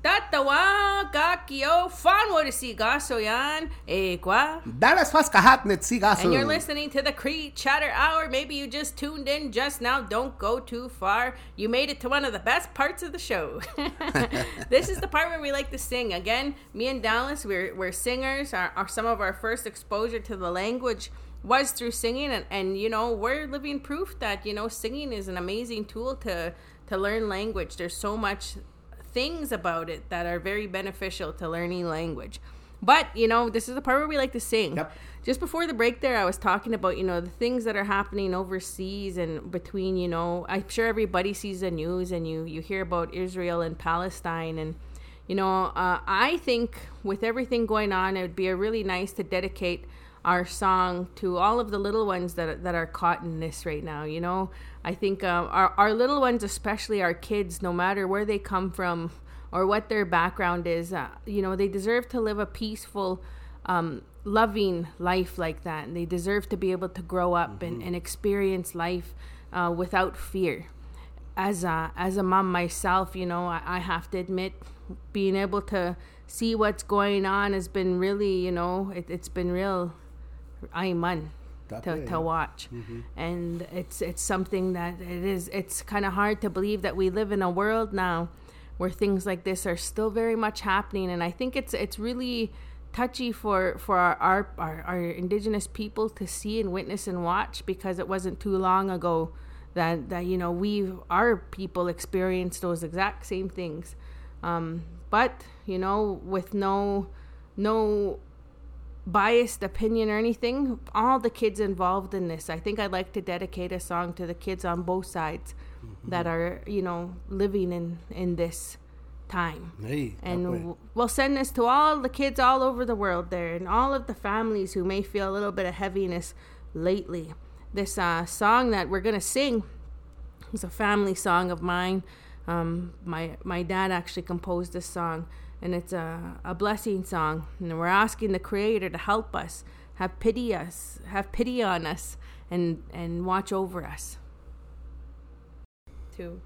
Tatawa kakio fanwo de sigaso yan ekwa. Dalas fas kahatnet sigaso. And you're listening to the Cree Chatter Hour. Maybe you just tuned in just now. Don't go too far. You made it to one of the best parts of the show. This is the part where we like to sing. Again, me and Dallas, we're singers. Some of our first exposure to the language was through singing, and you know, we're living proof that, you know, singing is an amazing tool to learn language. There's so much things about it that are very beneficial to learning language. But, you know, this is the part where we like to sing. Yep. Just before the break there, I was talking about, you know, the things that are happening overseas and between, you know, I'm sure everybody sees the news and you hear about Israel and Palestine. And, you know, I think with everything going on, it would be really nice to dedicate our song to all of the little ones that are caught in this right now. You know, I think our little ones, especially our kids, no matter where they come from or what their background is, you know, they deserve to live a peaceful, loving life like that. And they deserve to be able to grow up and experience life without fear. As a mom myself, you know, I have to admit, being able to see what's going on has been really, you know, it's been real aiman to watch. And it's something that it's kind of hard to believe that we live in a world now where things like this are still very much happening. And I think it's really touchy for our indigenous people to see and witness and watch, because it wasn't too long ago that you know, our people experienced those exact same things, but you know, with no biased opinion or anything, all the kids involved in this. I think I'd like to dedicate a song to the kids on both sides that are, you know, living in this time. Hey, and we'll send this to all the kids all over the world there, and all of the families who may feel a little bit of heaviness lately. This song that we're gonna sing is a family song of mine. My dad actually composed this song, and it's a blessing song, and we're asking the Creator to help us, have pity on us, and watch over us. 2.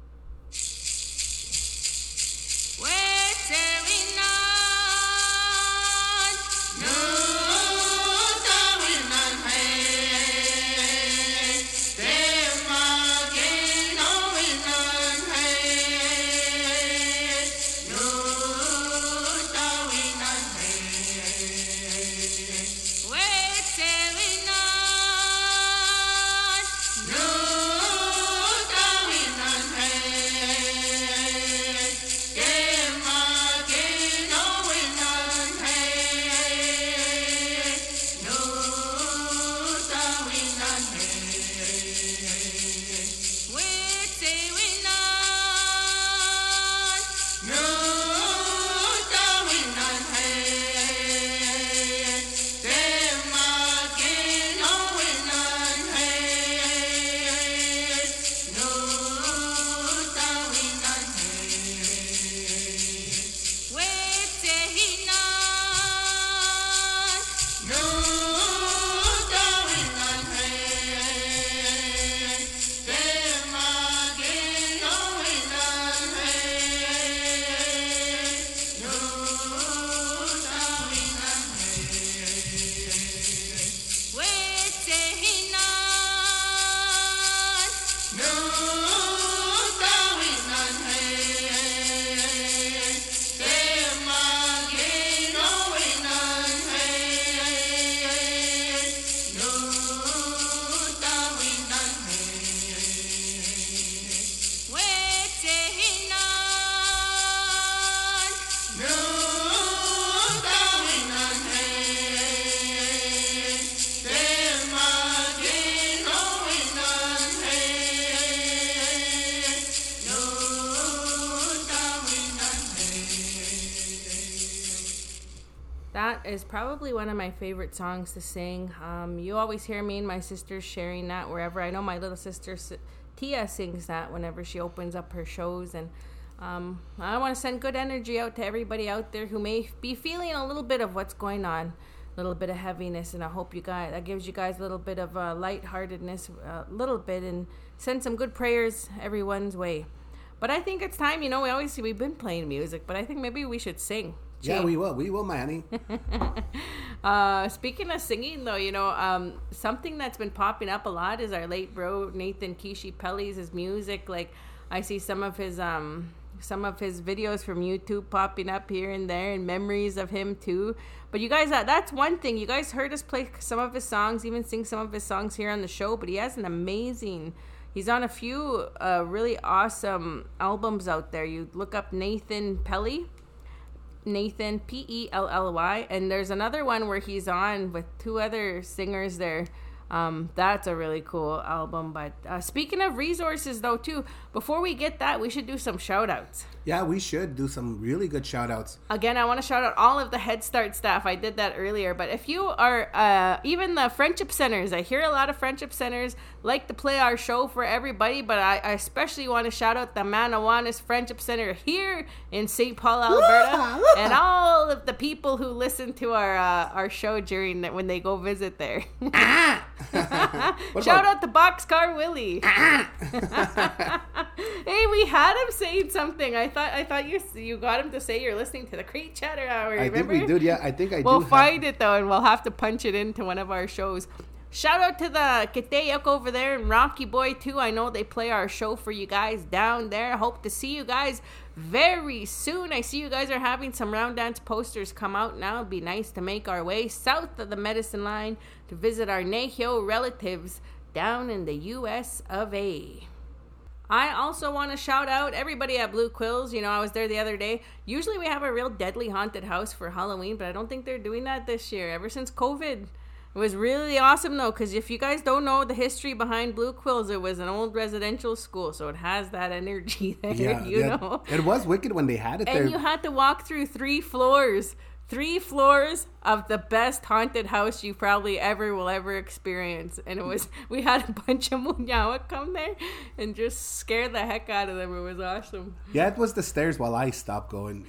That is probably one of my favorite songs to sing. You always hear me and my sisters sharing that wherever. I know my little sister Tia sings that whenever she opens up her shows. And I want to send good energy out to everybody out there who may be feeling a little bit of what's going on, a little bit of heaviness. And I hope that gives you guys a little bit of lightheartedness, a little bit, and send some good prayers everyone's way. But I think it's time, we've been playing music, but I think maybe we should sing. Yeah, we will, Manny. Speaking of singing, though, something that's been popping up a lot is our late bro Nathan Kishi Pelly's his music. Like, I see some of his videos from YouTube popping up here and there, and memories of him too. But you guys, that's one thing. You guys heard us play some of his songs, even sing some of his songs here on the show. But he has he's on a few really awesome albums out there. You look up Nathan Pelly. Nathan Pelly, and there's another one where he's on with two other singers there. That's a really cool album. But speaking of resources though too, before we get that, we should do some shout outs. Yeah, we should do some really good shout outs. Again, I want to shout out all of the Head Start staff. I did that earlier, but if you are even the friendship centers, I hear a lot of friendship centers like to play our show for everybody, but I especially want to shout out the Manawanis Friendship Center here in St. Paul, Alberta, and all of the people who listen to our show during when they go visit there. Shout out to Boxcar Willie. Hey, we had him saying something. I thought you got him to say you're listening to the Crate Chatter Hour. Remember? I think we did. Yeah, I think I We'll find it though, and we'll have to punch it into one of our shows. Shout out to the Kiteyuk over there and Rocky Boy too. I know they play our show for you guys down there. Hope to see you guys very soon. I see you guys are having some Round Dance posters come out now. It'd be nice to make our way south of the Medicine Line to visit our Nahio relatives down in the US of A. I also want to shout out everybody at Blue Quills. I was there the other day. Usually we have a real deadly haunted house for Halloween, but I don't think they're doing that this year ever since COVID. It was really awesome though, because if you guys don't know the history behind Blue Quills, it was an old residential school, so it has that energy there, you know. It was wicked when they had it there. And you had to walk through 3 floors of the best haunted house you probably will ever experience. And we had a bunch of Munyawa come there and just scare the heck out of them. It was awesome. Yeah, it was the stairs while I stopped going.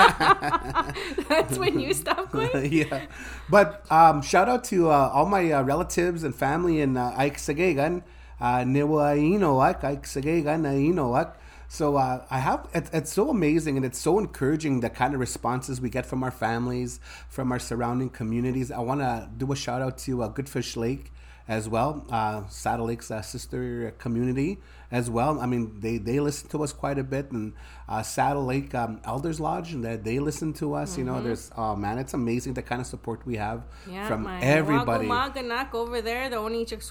That's when you stopped going? Yeah. But shout out to all my relatives and family in Aiksagegan, Niwa Inoak, Aiksagegan, Inoak. So it's so amazing, and it's so encouraging, the kind of responses we get from our families, from our surrounding communities. I want to do a shout out to Goodfish Lake as well, Saddle Lake's sister community as well. I mean, they listen to us quite a bit, and Saddle Lake Elders Lodge, and they listen to us. Mm-hmm. There's it's amazing the kind of support we have from everybody. Over there, the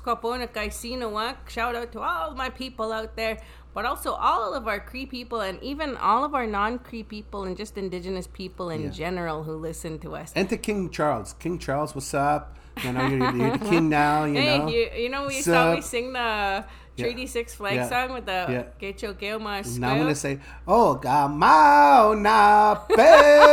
shout out to all my people out there. But also all of our Cree people, and even all of our non-Cree people, and just Indigenous people in general who listen to us. And to King Charles. King Charles, what's up? You're the king now, know. We saw we sing the Treaty 6 flag song with the Gecho Geoma. Now I'm going to say, oh, Gamao na pe.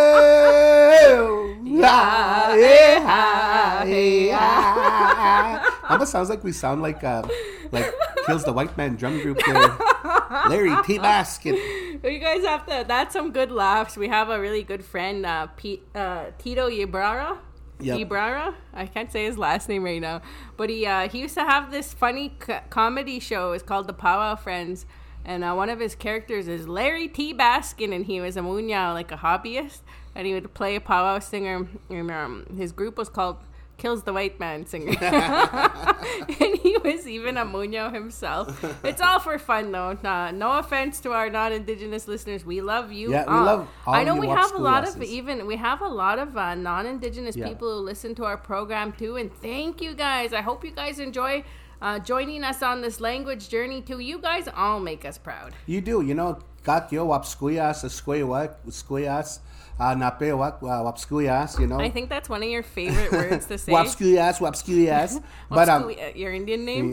Almost sounds like we sound like Kills the White Man drum group there. Larry T. Basket. You guys that's some good laughs. We have a really good friend, Tito Ibarra. Yep. Ibarra? I can't say his last name right now. But he used to have this funny comedy show. It's called The Powwow Friends. And one of his characters is Larry T. Baskin, and he was a Munya, like a hobbyist. And he would play a powwow singer. And his group was called Kills the White Man Singer. And he was even a Muño himself. It's all for fun though. No offense to our non-Indigenous listeners. We love you. Yeah, we love all I know you we have a lot of non-Indigenous people who listen to our program too. And thank you guys. I hope you guys enjoy joining us on this language journey too. You guys all make us proud. You do. Kakyo wapskuyas, skuyas. Napewak, wapskuyas, I think that's one of your favorite words to say. Wapskuyas. But your Indian name.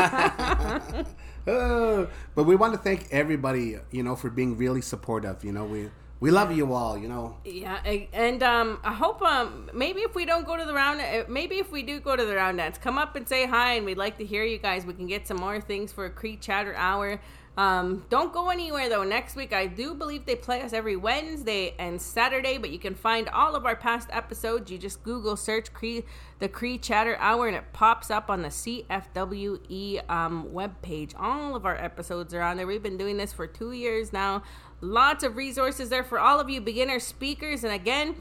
But we want to thank everybody, for being really supportive. We love you all, Yeah, and I hope maybe if we don't go to the round, maybe if we do go to the round dance, come up and say hi, and we'd like to hear you guys. We can get some more things for a Cree Chatter Hour. Don't go anywhere though. Next week, I do believe they play us every Wednesday and Saturday, but you can find all of our past episodes. You just Google search the Cree Chatter Hour and it pops up on the CFWE webpage. All of our episodes are on there. We've been doing this for 2 years now. Lots of resources there for all of you beginner speakers. And again,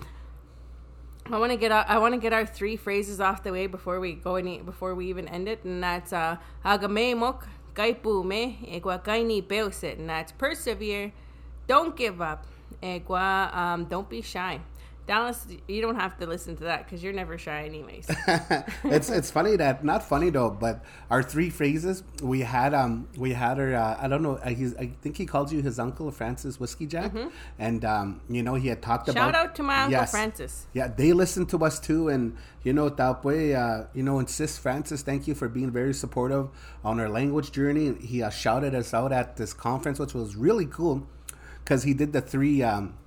I want to get our 3 phrases off the way before we even end it, and that's Agamemok Kaipu me egwa kaini beosit, and that's persevere, don't give up, egwa don't be shy. Dallas, you don't have to listen to that because you're never shy anyways. It's funny that, not funny though, but our 3 phrases, we had our I don't know, I think he called you his uncle Francis Whiskey Jack, and he had talked about, shout out to my uncle Francis. Yeah, they listened to us too, and Tapwe, and Sis Francis, thank you for being very supportive on our language journey. He shouted us out at this conference, which was really cool because he did the 3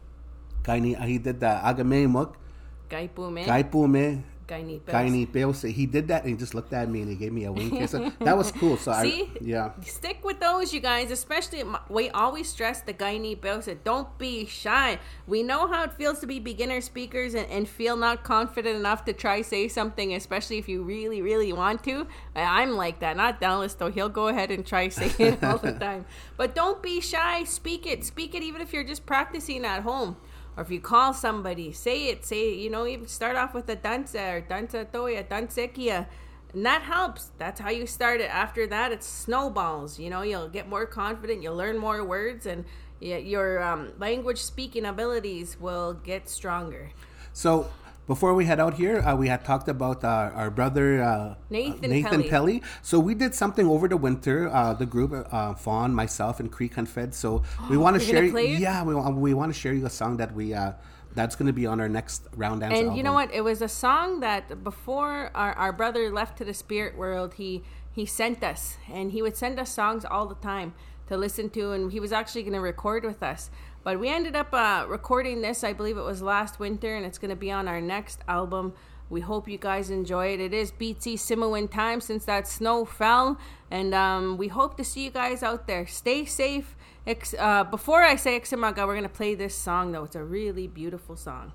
he did the Agamemok, Kaipume, Kaini Peose. He did that and he just looked at me and he gave me a wink. So that was cool. So see, stick with those, you guys. Especially, we always stress the Kaini Peose. Don't be shy. We know how it feels to be beginner speakers and feel not confident enough to try say something, especially if you really, really want to. I'm like that. Not Dallas though. He'll go ahead and try say it all the time. But don't be shy. Speak it even if you're just practicing at home. Or if you call somebody, say it, even start off with a dansa or dansa toya, dansekia. And that helps. That's how you start it. After that, it's snowballs. You'll get more confident. You'll learn more words. And your language speaking abilities will get stronger. So before we head out here, we had talked about our brother Nathan Pelly. So we did something over the winter. The group, Fawn, myself, and Cree Confed. So we want to share. Yeah, we want to share you a song that that's going to be on our next Round Dance album. And you know what? It was a song that before our brother left to the spirit world, he sent us, and he would send us songs all the time to listen to, and he was actually going to record with us. But we ended up recording this, I believe it was last winter, and it's going to be on our next album. We hope you guys enjoy it. It is BT Simowin time since that snow fell, and we hope to see you guys out there. Stay safe. Before I say Ixamaga, we're going to play this song, though. It's a really beautiful song.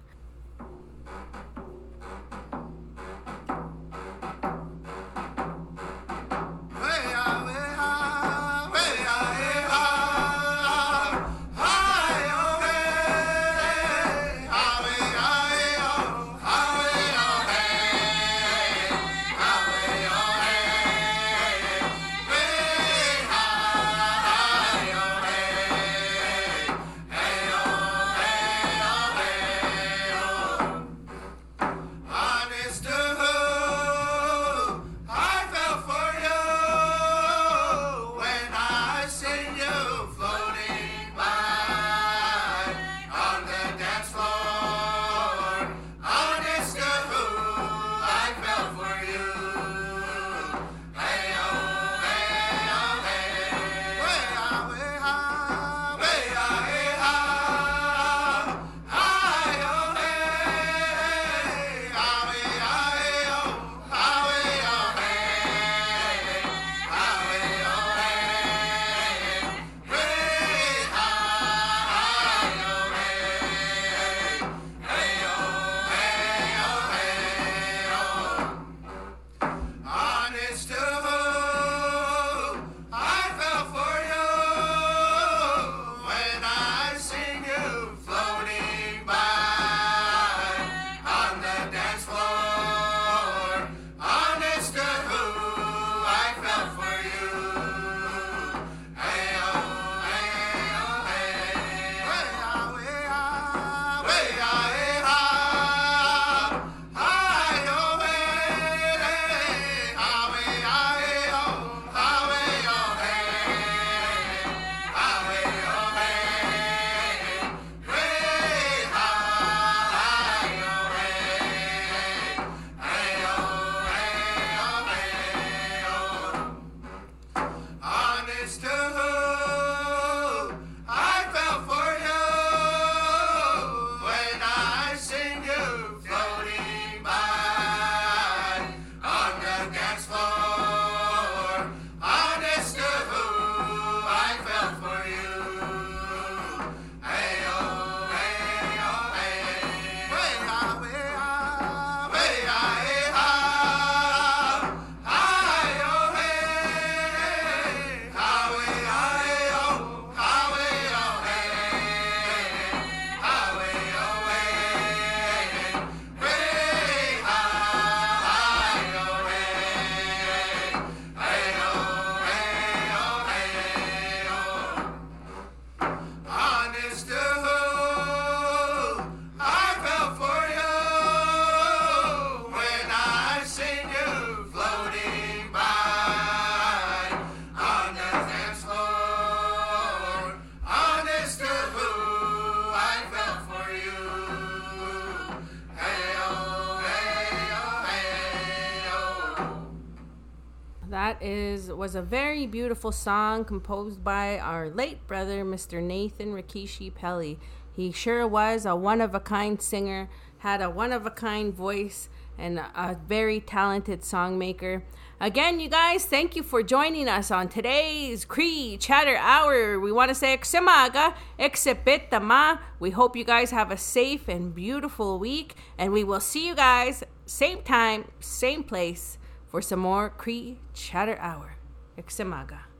was a very beautiful song composed by our late brother, Mr. Nathan Rikishi Pelly. He sure was a one-of-a-kind singer, had a one-of-a-kind voice, and a very talented songmaker. Again, you guys, thank you for joining us on today's Cree Chatter Hour. We want to say Xemaga, Exepitama. We hope you guys have a safe and beautiful week, and we will see you guys same time, same place for some more Cree Chatter Hour. Xemaga.